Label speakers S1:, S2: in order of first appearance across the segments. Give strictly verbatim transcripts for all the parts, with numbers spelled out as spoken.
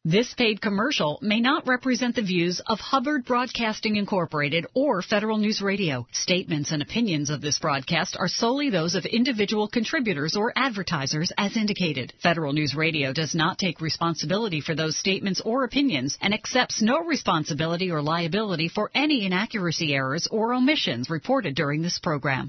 S1: This paid commercial may not represent the views of Hubbard Broadcasting Incorporated or Federal News Radio. Statements and opinions of this broadcast are solely those of individual contributors or advertisers as indicated. Federal News Radio does not take responsibility for those statements or opinions and accepts no responsibility or liability for any inaccuracy, errors, or omissions reported during this program.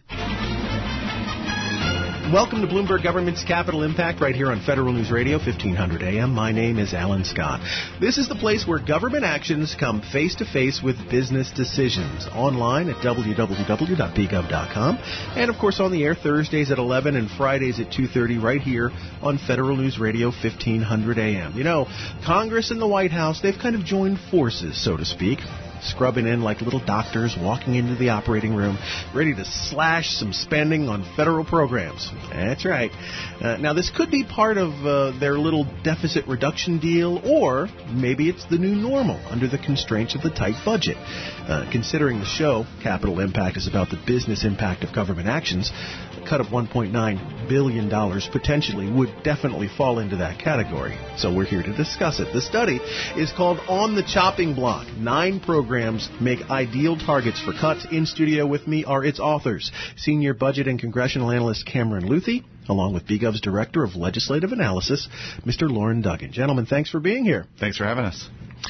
S2: Welcome to Bloomberg Government's Capital Impact right here on Federal News Radio, fifteen hundred A M. My name is Alan Scott. This is the place where government actions come face-to-face with business decisions. Online at w w w dot b gov dot com. And, of course, on the air Thursdays at eleven and Fridays at two thirty right here on Federal News Radio, fifteen hundred A M. You know, Congress and the White House, they've kind of joined forces, so to speak. Scrubbing in like little doctors walking into the operating room, ready to slash some spending on federal programs. That's right. Uh, now, this could be part of uh, their little deficit reduction deal, or maybe it's the new normal under the constraints of the tight budget. Uh, considering the show, Capital Impact, is about the business impact of government actions, a cut of one point nine billion dollars potentially would definitely fall into that category. So we're here to discuss it. The study is called On the Chopping Block. Nine programs make ideal targets for cuts. In studio with me are its authors, Senior Budget and Congressional Analyst Cameron Luthi, along with B Gov's Director of Legislative Analysis, Mister Loren Duggan. Gentlemen, thanks for being here.
S3: Thanks for having us.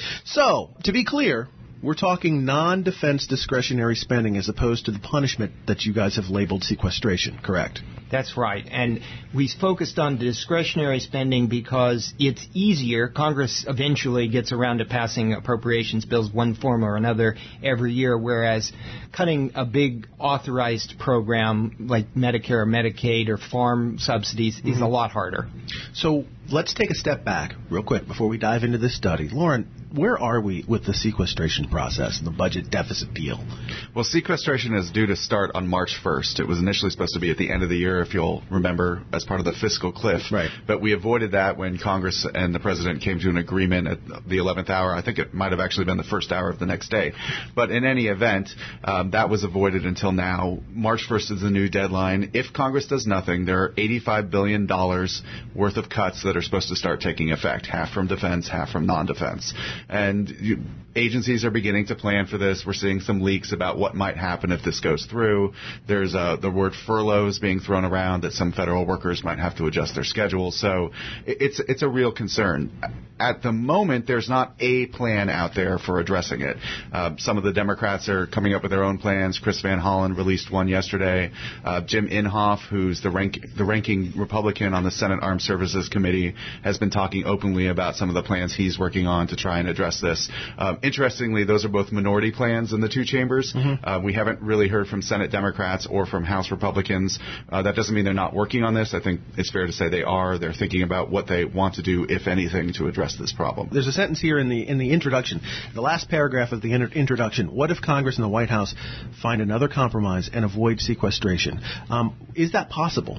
S2: So, to be clear, we're talking non-defense discretionary spending as opposed to the punishment that you guys have labeled sequestration, correct?
S4: That's right. And we focused on discretionary spending because it's easier. Congress eventually gets around to passing appropriations bills one form or another every year, whereas cutting a big authorized program like Medicare or Medicaid or farm subsidies mm-hmm. is a lot harder.
S2: So let's take a step back real quick before we dive into this study. Loren, where are we with the sequestration process and the budget deficit deal?
S3: Well, sequestration is due to start on March first. It was initially supposed to be at the end of the year, if you'll remember, as part of the fiscal cliff.
S2: Right.
S3: But we avoided that when Congress and the President came to an agreement at the eleventh hour. I think it might have actually been the first hour of the next day. But in any event, um, that was avoided until now. March first is the new deadline. If Congress does nothing, there are eighty-five billion dollars worth of cuts that are supposed to start taking effect, half from defense, half from non-defense. And you, agencies are beginning to plan for this. We're seeing some leaks about what might happen if this goes through. There's uh, the word furloughs being thrown around, that some federal workers might have to adjust their schedules. So it's it's a real concern. At the moment, there's not a plan out there for addressing it. Uh, some of the Democrats are coming up with their own plans. Chris Van Hollen released one yesterday. Uh, Jim Inhofe, who's the, rank, the ranking Republican on the Senate Armed Services Committee, has been talking openly about some of the plans he's working on to try and address this. Uh, interestingly, those are both minority plans in the two chambers. Mm-hmm. Uh, we haven't really heard from Senate Democrats or from House Republicans. Uh, that doesn't mean they're not working on this. I think it's fair to say they are. They're thinking about what they want to do, if anything, to address this problem.
S2: There's a sentence here in the in the introduction, the last paragraph of the inter- introduction. What if Congress and the White House find another compromise and avoid sequestration? Um, is that possible?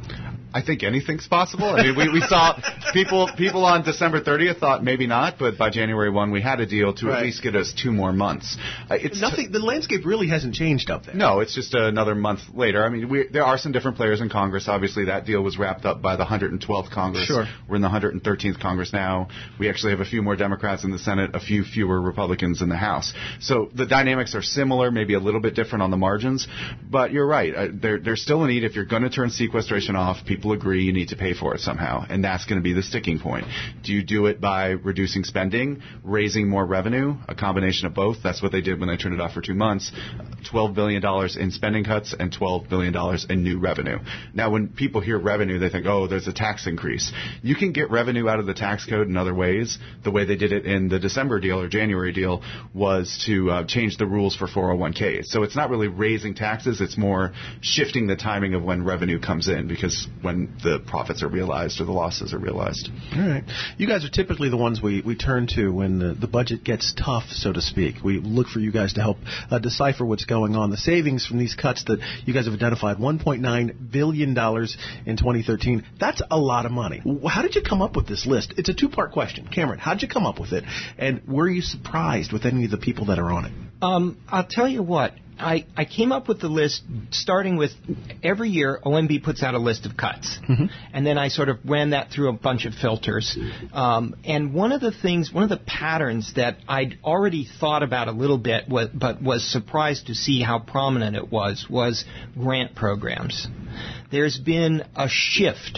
S3: I think anything's possible. I mean, we, we saw people people on December thirtieth thought maybe not, but by January first we had a deal to right. at least get us two more months.
S2: Uh, it's Nothing. T- the landscape really hasn't changed up there.
S3: No, it's just another month later. I mean, we, there are some different players in Congress. Obviously, that deal was wrapped up by the one hundred twelfth Congress.
S2: Sure.
S3: We're in the one hundred thirteenth Congress now. We actually have a few more Democrats in the Senate, a few fewer Republicans in the House. So the dynamics are similar, maybe a little bit different on the margins. But you're right. Uh, there, there's still a need. If you're going to turn sequestration off, people agree you need to pay for it somehow, and that's going to be the sticking point. Do you do it by reducing spending, raising more revenue, a combination of both? That's what they did when they turned it off for two months. twelve billion dollars in spending cuts and twelve billion dollars in new revenue. Now, when people hear revenue, they think, oh, there's a tax increase. You can get revenue out of the tax code in other ways. The way they did it in the December deal or January deal was to uh, change the rules for four oh one k. So it's not really raising taxes. It's more shifting the timing of when revenue comes in, because when the profits are realized or the losses are realized.
S2: All right. You guys are typically the ones we, we turn to when the, the budget gets tough, so to speak. We look for you guys to help uh, decipher what's going on. The savings from these cuts that you guys have identified, one point nine billion dollars in twenty thirteen, that's a lot of money. How did you come up with this list? It's a two-part question. Cameron, how did you come up with it? And were you surprised with any of the people that are on it?
S4: Um, I'll tell you what. I, I came up with the list starting with every year O M B puts out a list of cuts. Mm-hmm. And then I sort of ran that through a bunch of filters. Um, and one of the things, one of the patterns that I'd already thought about a little bit, was, but was surprised to see how prominent it was, was grant programs. There's been a shift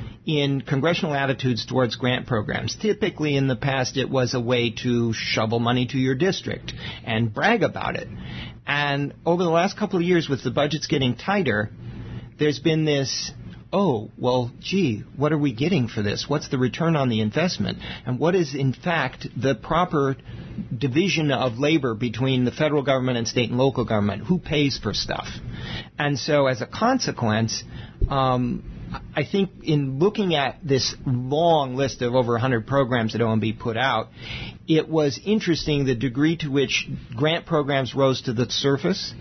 S4: in congressional attitudes towards grant programs. Typically in the past it was a way to shovel money to your district and brag about it. And over the last couple of years, with the budgets getting tighter, there's been this, oh, well, gee, what are we getting for this? What's the return on the investment? And what is, in fact, the proper division of labor between the federal government and state and local government? Who pays for stuff? And so as a consequence, um, I think in looking at this long list of over one hundred programs that O M B put out, it was interesting the degree to which grant programs rose to the surface.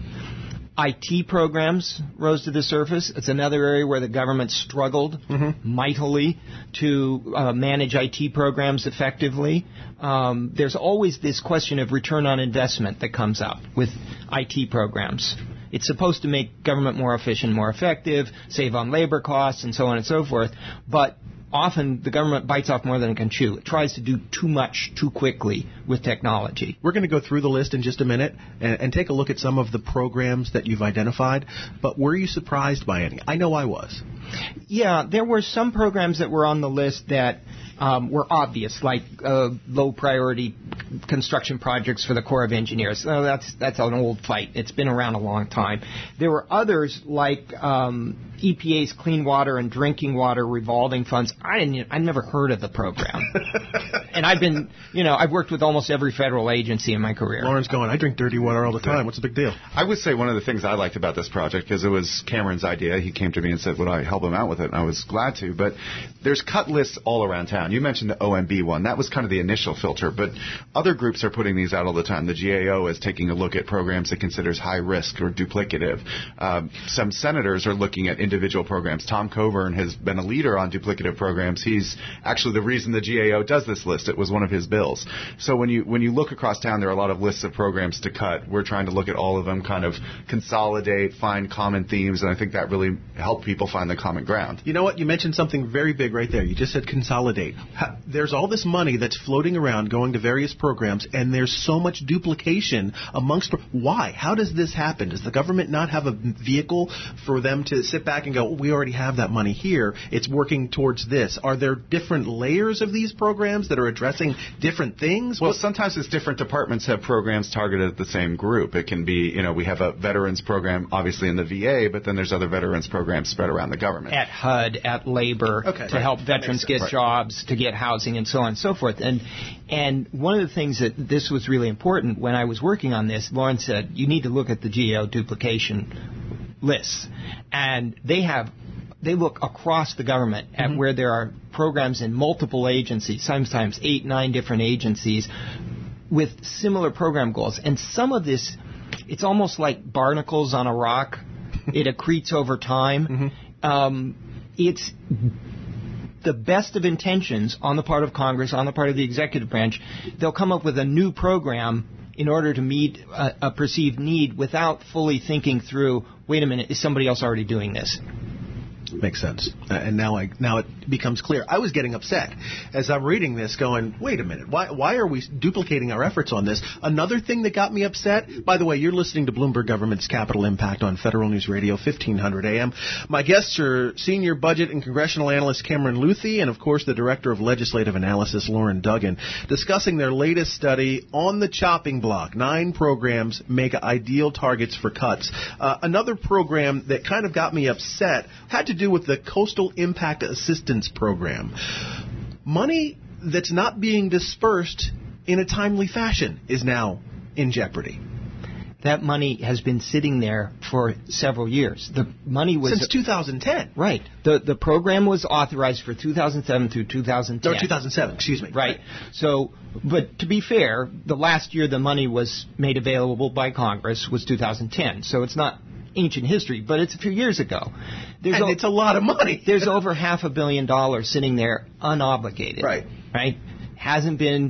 S4: I T programs rose to the surface. It's another area where the government struggled mm-hmm. mightily to uh, manage I T programs effectively. Um, there's always this question of return on investment that comes up with I T programs. It's supposed to make government more efficient, more effective, save on labor costs, and so on and so forth. But often the government bites off more than it can chew. It tries to do too much too quickly with technology.
S2: We're going to go through the list in just a minute and, and take a look at some of the programs that you've identified. But were you surprised by any? I know I was.
S4: Yeah, there were some programs that were on the list that um, were obvious, like uh, low-priority construction projects for the Corps of Engineers. Uh, that's that's an old fight. It's been around a long time. There were others like um, E P A's Clean Water and Drinking Water Revolving Funds. I didn't. I never heard of the program. And I've been, you know, I've worked with almost every federal agency in my career.
S2: Lauren's going, I drink dirty water all the time. What's the big deal?
S3: I would say one of the things I liked about this project, because it was Cameron's idea. He came to me and said, would I help him out with it? And I was glad to. But there's cut lists all around town. You mentioned the O M B one. That was kind of the initial filter. But other groups are putting these out all the time. The G A O is taking a look at programs it considers high risk or duplicative. Um, some senators are looking at individual programs. Tom Coburn has been a leader on duplicative programs. He's actually the reason the G A O does this list. It was one of his bills. So when you when you look across town, there are a lot of lists of programs to cut. We're trying to look at all of them, kind of consolidate, find common themes, and I think that really helped people find the common ground.
S2: You know what? You mentioned something very big right there. You just said consolidate. There's all this money that's floating around going to various programs, and there's so much duplication amongst. Why? How does this happen? Does the government not have a vehicle for them to sit back and go, oh, we already have that money here. It's working towards this. Are there different layers of these programs that are addressing different things?
S3: Well, sometimes it's different departments have programs targeted at the same group. It can be, you know, we have a veterans program, obviously, in the V A, but then there's other veterans programs spread around the government.
S4: At H U D, at labor,
S2: okay,
S4: to
S2: right.
S4: help veterans get
S3: right.
S4: jobs, to get housing, and so on and so forth. And and one of the things that this was really important when I was working on this, Lauren said, you need to look at the G A O duplication lists. And they have They look across the government at mm-hmm. where there are programs in multiple agencies, sometimes eight, nine different agencies, with similar program goals. And some of this, it's almost like barnacles on a rock. It accretes over time. Mm-hmm. Um, it's the best of intentions on the part of Congress, on the part of the executive branch. They'll come up with a new program in order to meet a, a perceived need without fully thinking through, wait a minute, is somebody else already doing this?
S2: Makes sense. Uh, and now I now it becomes clear. I was getting upset as I'm reading this going, wait a minute, why why are we duplicating our efforts on this? Another thing that got me upset, by the way, you're listening to Bloomberg Government's Capital Impact on Federal News Radio, fifteen hundred A M. My guests are senior budget and congressional analyst Cameron Luthi and, of course, the director of legislative analysis, Lauren Duggan, discussing their latest study on the chopping block. Nine programs make ideal targets for cuts. Uh, another program that kind of got me upset had to do with the Coastal Impact Assistance Program. Money that's not being dispersed in a timely fashion is now in jeopardy.
S4: That money has been sitting there for several years. The money was
S2: since two thousand ten.
S4: Right. The the program was authorized for two thousand seven through two thousand ten.
S2: No, two thousand seven, excuse me.
S4: Right. So, but to be fair, the last year the money was made available by Congress was two thousand ten. So it's not ancient history, but it's a few years ago.
S2: There's and o- it's a lot of money.
S4: There's over half a billion dollars sitting there unobligated.
S2: Right.
S4: Right? Hasn't been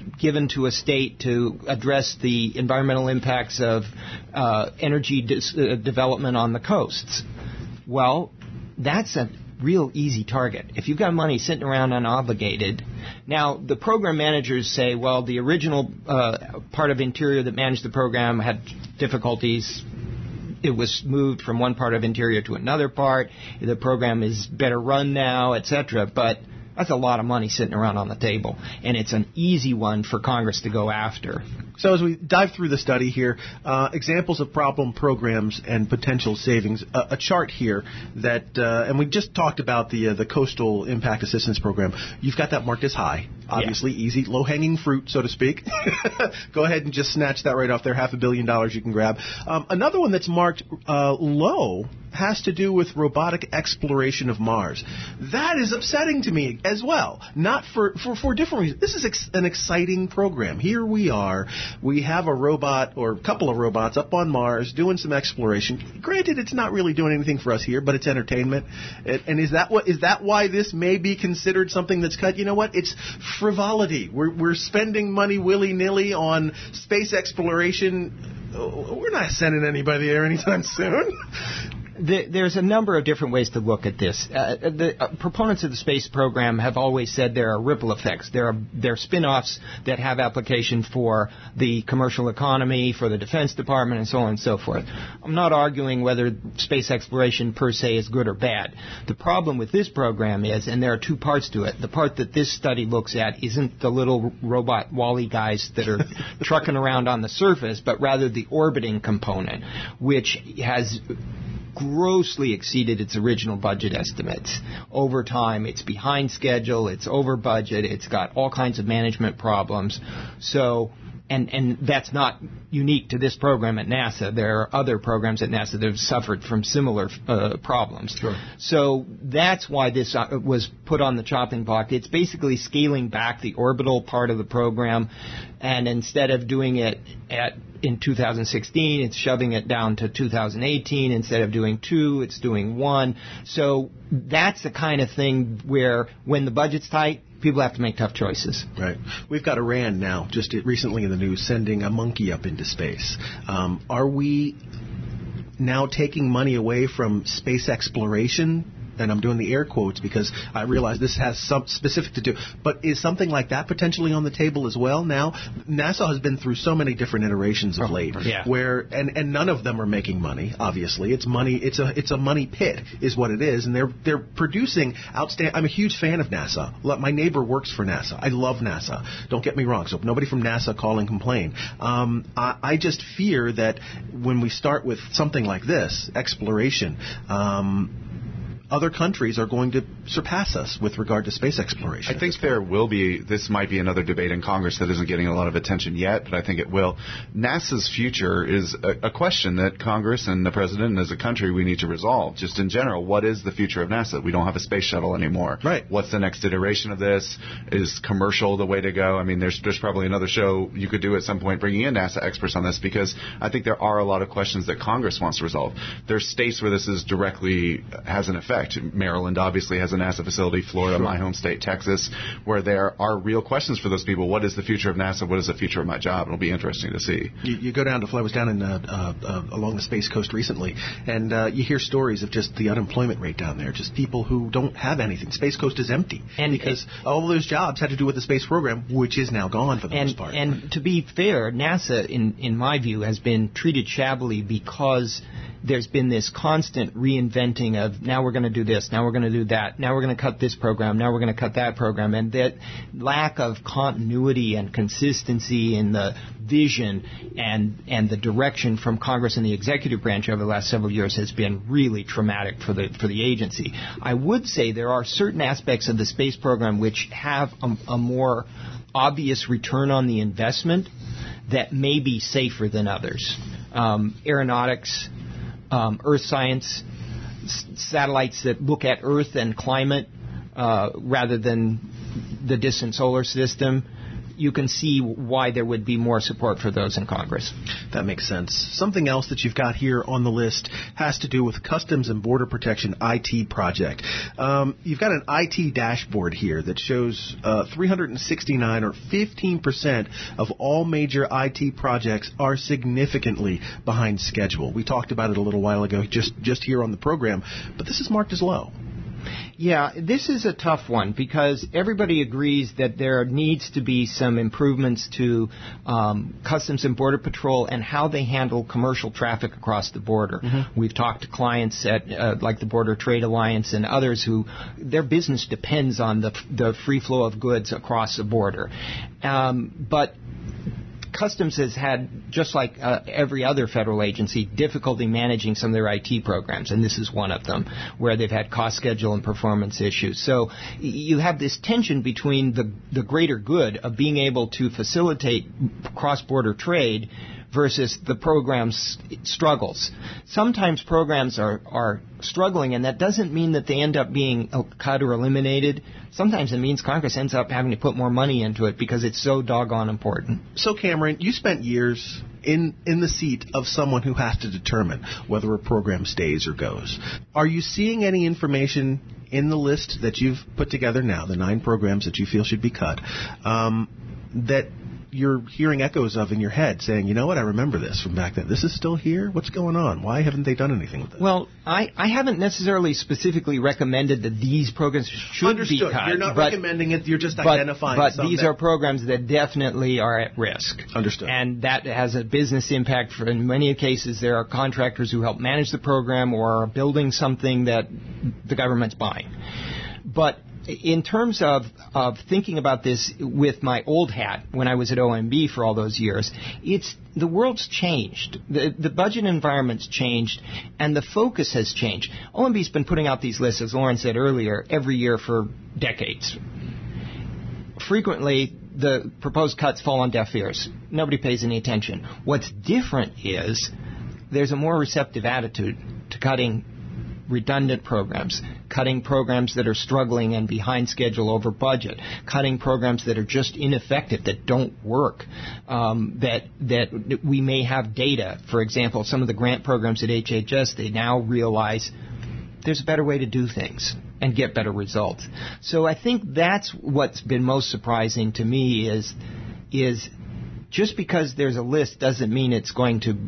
S4: given to a state to address the environmental impacts of uh, energy dis- uh, development on the coasts. Well, that's a real easy target. If you've got money sitting around unobligated, now the program managers say, well, the original uh, part of Interior that managed the program had difficulties. It was moved from one part of Interior to another part. The program is better run now, et cetera. But that's a lot of money sitting around on the table, and it's an easy one for Congress to go after.
S2: So as we dive through the study here, uh, examples of problem programs and potential savings, uh, a chart here that, uh, and we just talked about the uh, the Coastal Impact Assistance Program. You've got that marked as high. Obviously, yeah. Easy, low-hanging fruit, so to speak. Go ahead and just snatch that right off there, half a billion dollars you can grab. Um, another one that's marked uh, low has to do with robotic exploration of Mars. That is upsetting to me as well, not for, for, for different reasons. This is ex- an exciting program. Here we are. We have a robot or a couple of robots up on Mars doing some exploration. Granted, it's not really doing anything for us here, but it's entertainment. It, and is that what is that why this may be considered something that's cut? You know what? It's frivolity. We're, we're spending money willy-nilly on space exploration. We're not sending anybody there anytime soon.
S4: The, there's a number of different ways to look at this. Uh, the uh, proponents of the space program have always said there are ripple effects. There are, there are spin-offs that have application for the commercial economy, for the Defense Department, and so on and so forth. I'm not arguing whether space exploration per se is good or bad. The problem with this program is, and there are two parts to it, the part that this study looks at isn't the little robot Wall-E guys that are trucking around on the surface, but rather the orbiting component, which has grossly exceeded its original budget estimates. Over time, it's behind schedule, it's over budget, it's got all kinds of management problems. So, and, and that's not unique to this program at NASA. There are other programs at NASA that have suffered from similar uh, problems.
S2: Sure.
S4: So that's why this uh, was put on the chopping block. It's basically scaling back the orbital part of the program, and instead of doing it at in two thousand sixteen, it's shoving it down to two thousand eighteen. Instead of doing two, it's doing one. So that's the kind of thing where when the budget's tight, people have to make tough choices.
S2: Right. We've got Iran now, just recently in the news, sending a monkey up into space. Um, are we now taking money away from space exploration? And I'm doing the air quotes because I realize this has some specific to do. But is something like that potentially on the table as well now? NASA has been through so many different iterations of late,
S4: yeah.
S2: where and, and none of them are making money. Obviously, it's money. It's a it's a money pit, is what it is. And they're they're producing outstanding. I'm a huge fan of NASA. My neighbor works for NASA. I love NASA. Don't get me wrong. So nobody from NASA call and complain. Um, I, I just fear that when we start with something like this, exploration. Um, Other countries are going to surpass us with regard to space exploration.
S3: I think there will be, this might be another debate in Congress that isn't getting a lot of attention yet, but I think it will. NASA's future is a, a question that Congress and the President and as a country we need to resolve. Just in general, what is the future of NASA? We don't have a space shuttle anymore.
S2: Right.
S3: What's the next iteration of this? Is commercial the way to go? I mean, there's, there's probably another show you could do at some point bringing in NASA experts on this, because I think there are a lot of questions that Congress wants to resolve. There's states where this is directly has an effect. Maryland obviously has a NASA facility, Florida,
S2: sure.
S3: my home state, Texas, where there are real questions for those people. What is the future of NASA? What is the future of my job? It'll be interesting to see.
S2: You, you go down to, I was down in uh, uh, uh, along the Space Coast recently, and uh, you hear stories of just the unemployment rate down there, just people who don't have anything. Space Coast is empty,
S4: and
S2: because
S4: it,
S2: all of those jobs had to do with the space program, which is now gone for the
S4: and,
S2: most part.
S4: And to be fair, NASA, in, in my view, has been treated shabbily because there's been this constant reinventing of now we're going to do this, now we're going to do that, now we're going to cut this program, now we're going to cut that program, and that lack of continuity and consistency in the vision and and the direction from Congress and the executive branch over the last several years has been really traumatic for the for the agency. I would say there are certain aspects of the space program which have a, a more obvious return on the investment that may be safer than others. Um, aeronautics, um, earth science, s- satellites that look at Earth and climate uh, rather than the distant solar system. you can see why there would be more support for those in Congress.
S2: That makes sense. Something else that you've got here on the list has to do with Customs and Border Protection I T project. Um, you've got an I T dashboard here that shows uh, three hundred sixty-nine or fifteen percent of all major I T projects are significantly behind schedule. We talked about it a little while ago just, just here on the program, but this is marked as low.
S4: Yeah, this is a tough one because everybody agrees that there needs to be some improvements to um, Customs and Border Patrol and how they handle commercial traffic across the border. Mm-hmm. We've talked to clients at uh, like the Border Trade Alliance and others who their business depends on the the free flow of goods across the border. Um, but Customs has had, just like uh, every other federal agency, difficulty managing some of their I T programs, and this is one of them, where they've had cost, schedule, and performance issues. So you have this tension between the, the greater good of being able to facilitate cross-border trade versus the program's struggles. Sometimes programs are, are struggling, and that doesn't mean that they end up being cut or eliminated. Sometimes it means Congress ends up having to put more money into it because it's so doggone important.
S2: So, Cameron, you spent years in, in the seat of someone who has to determine whether a program stays or goes. Are you seeing any information in the list that you've put together now, the nine programs that you feel should be cut, um, that you're hearing echoes of in your head saying, you know what, I remember this from back then. This is still here? What's going on? Why haven't they done anything with it?
S4: Well, I, I haven't necessarily specifically recommended that these programs should
S2: Understood.
S4: be cut.
S2: You're not
S4: but,
S2: recommending it. You're just
S4: but,
S2: identifying
S4: But
S2: some
S4: these
S2: that
S4: are programs that definitely are at risk.
S2: Understood.
S4: And that has a business impact. For, in many cases, there are contractors who help manage the program or are building something that the government's buying. But in terms of, of thinking about this with my old hat when I was at O M B for all those years, it's the world's changed. The, the budget environment's changed, and the focus has changed. O M B's been putting out these lists, as Lauren said earlier, every year for decades. Frequently, the proposed cuts fall on deaf ears. Nobody pays any attention. What's different is there's a more receptive attitude to cutting redundant programs, cutting programs that are struggling and behind schedule over budget, cutting programs that are just ineffective, that don't work, um, that that we may have data. For example, some of the grant programs at H H S, they now realize there's a better way to do things and get better results. So I think that's what's been most surprising to me is is just because there's a list doesn't mean it's going to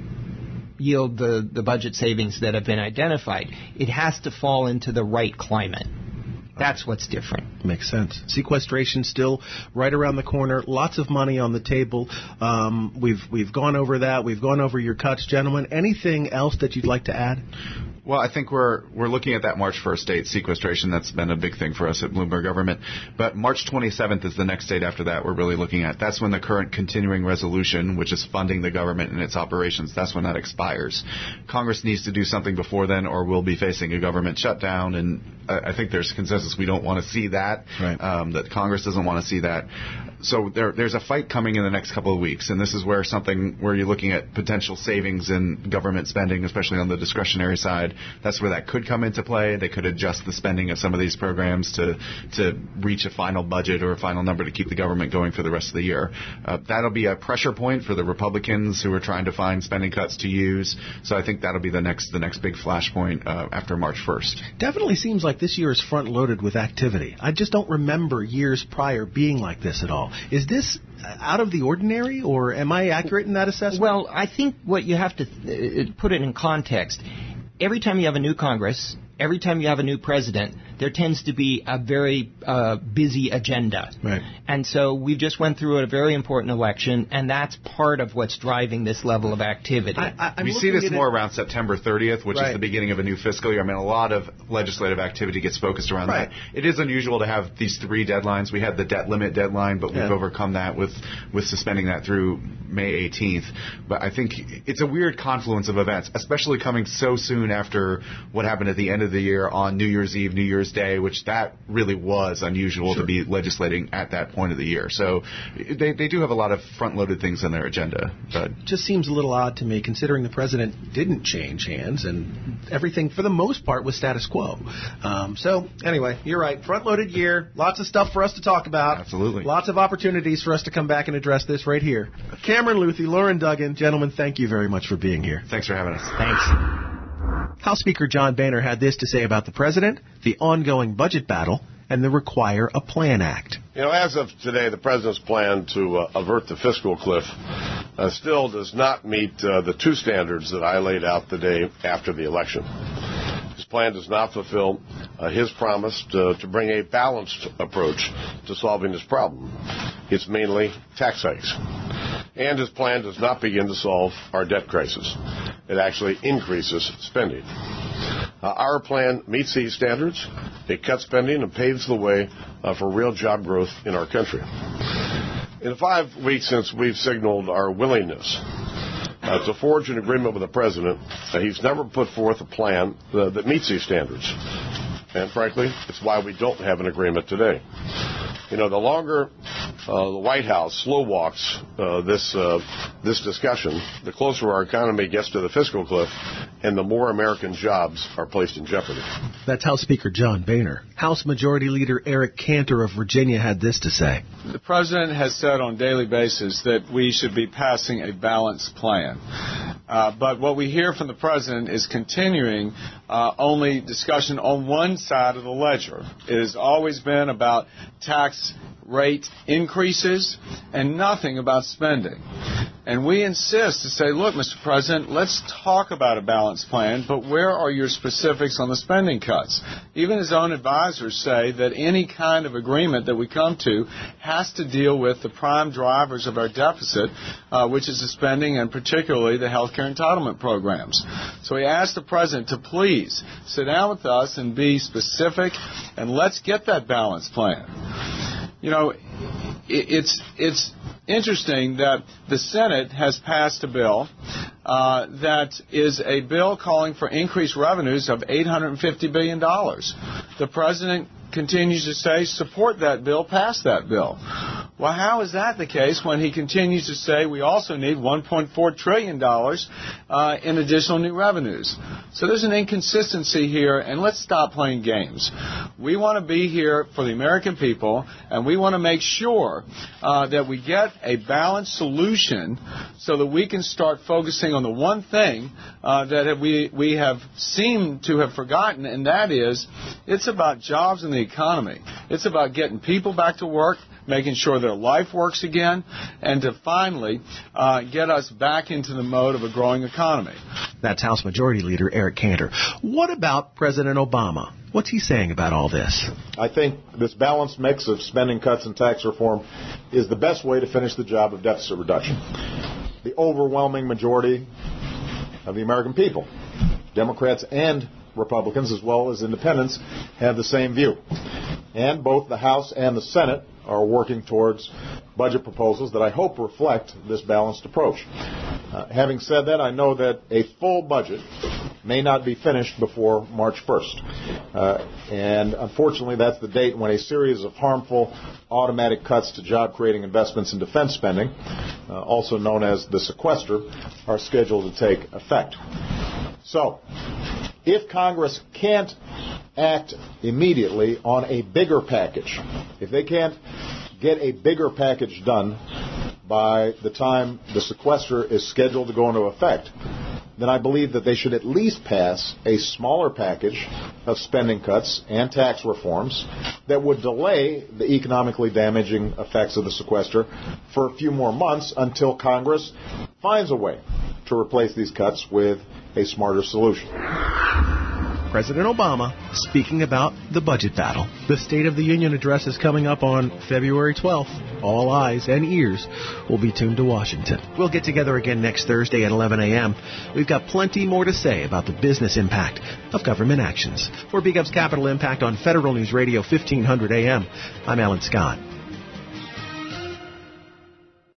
S4: yield the, the budget savings that have been identified. It has to fall into the right climate. That's what's different.
S2: Makes sense. Sequestration still right around the corner. Lots of money on the table. Um, we've we've gone over that. We've gone over your cuts, gentlemen. Anything else that you'd like to add?
S3: Well, I think we're we're looking at that March first date, sequestration. That's been a big thing for us at Bloomberg Government. But March twenty-seventh is the next date after that we're really looking at. That's when the current continuing resolution, which is funding the government and its operations, that's when that expires. Congress needs to do something before then, or we'll be facing a government shutdown. And I, I think there's consensus we don't want to see that,
S2: right.
S3: um, that Congress doesn't want to see that. So there, there's a fight coming in the next couple of weeks, and this is where something where you're looking at potential savings in government spending, especially on the discretionary side. That's where that could come into play. They could adjust the spending of some of these programs to to reach a final budget or a final number to keep the government going for the rest of the year. Uh, that'll be a pressure point for the Republicans who are trying to find spending cuts to use. So I think that'll be the next the next big flashpoint uh, after March first.
S2: Definitely seems like this year is front-loaded with activity. I just don't remember years prior being like this at all. Is this out of the ordinary, or am I accurate in that assessment?
S4: Well, I think what you have to uh, put it in context. Every time you have a new Congress, every time you have a new president, there tends to be a very uh, busy agenda.
S2: Right.
S4: And so we just went through a very important election, and that's part of what's driving this level of activity.
S3: I, I, we see this more around September thirtieth, which
S2: right.
S3: is the beginning of a new fiscal year. I mean, a lot of legislative activity gets focused around
S2: right.
S3: that. It is unusual to have these three deadlines. We had the debt limit deadline, but we've
S2: yeah.
S3: overcome that with, with suspending that through May eighteenth. But I think it's a weird confluence of events, especially coming so soon after what happened at the end of the year on New Year's Eve, New Year's Year's Day, which that really was unusual sure. to be legislating at that point of the year. So they they do have a lot of front-loaded things on their agenda. But
S2: just seems a little odd to me, considering the president didn't change hands and everything, for the most part, was status quo. Um, so anyway, you're right. Front-loaded year, lots of stuff for us to talk about.
S3: Absolutely.
S2: Lots of opportunities for us to come back and address this right here. Cameron Luthi, Lauren Duggan, gentlemen, thank you very much for being here.
S3: Thanks for having us.
S2: Thanks. House Speaker John Boehner had this to say about the president, the ongoing budget battle, and the Require a Plan Act.
S5: You know, as of today, the president's plan to uh, avert the fiscal cliff uh, still does not meet uh, the two standards that I laid out the day after the election. His plan does not fulfill uh, his promise to, to bring a balanced approach to solving this problem. It's mainly tax hikes. And his plan does not begin to solve our debt crisis. It actually increases spending. Uh, our plan meets these standards. It cuts spending and paves the way uh, for real job growth in our country. In the five weeks since we've signaled our willingness uh, to forge an agreement with the president, uh, he's never put forth a plan uh, that meets these standards. And frankly, it's why we don't have an agreement today. You know, the longer uh, the White House slow walks uh, this uh, this discussion, the closer our economy gets to the fiscal cliff, and the more American jobs are placed in jeopardy.
S2: That's House Speaker John Boehner. House Majority Leader Eric Cantor of Virginia had this to say.
S6: The president has said on a daily basis that we should be passing a balanced plan. Uh, but what we hear from the president is continuing uh, only discussion on one side of the ledger. It has always been about tax rate increases and nothing about spending. And we insist to say, look, Mister President, let's talk about a balanced plan, but where are your specifics on the spending cuts? Even his own advisors say that any kind of agreement that we come to has to deal with the prime drivers of our deficit, uh, which is the spending and particularly the health care entitlement programs. So he asked the president to please sit down with us and be specific, and let's get that balanced plan. You know, it's it's interesting that the Senate has passed a bill uh, that is a bill calling for increased revenues of eight hundred fifty billion dollars. The president continues to say, support that bill, pass that bill. Well, how is that the case when he continues to say we also need one point four trillion dollars uh, in additional new revenues? So there's an inconsistency here, and let's stop playing games. We want to be here for the American people, and we want to make sure uh, that we get a balanced solution so that we can start focusing on the one thing uh, that we, we have seemed to have forgotten, and that is it's about jobs and the economy. It's about getting people back to work, making sure their life works again, and to finally uh, get us back into the mode of a growing economy.
S2: That's House Majority Leader Eric Cantor. What about President Obama? What's he saying about all this?
S7: I think this balanced mix of spending cuts and tax reform is the best way to finish the job of deficit reduction. The overwhelming majority of the American people, Democrats and Republicans as well as independents, have the same view. And both the House and the Senate are working towards budget proposals that I hope reflect this balanced approach. Uh, having said that, I know that a full budget may not be finished before March first. Uh, and unfortunately, that's the date when a series of harmful automatic cuts to job-creating investments in defense spending, uh, also known as the sequester, are scheduled to take effect. So, if Congress can't act immediately on a bigger package, if they can't get a bigger package done by the time the sequester is scheduled to go into effect, then I believe that they should at least pass a smaller package of spending cuts and tax reforms that would delay the economically damaging effects of the sequester for a few more months until Congress finds a way to replace these cuts with a smarter solution.
S2: President Obama speaking about the budget battle. The State of the Union address is coming up on February twelfth. All eyes and ears will be tuned to Washington. We'll get together again next Thursday at eleven a.m. We've got plenty more to say about the business impact of government actions. For Big Up's Capital Impact on Federal News Radio fifteen hundred A M, I'm Alan Scott.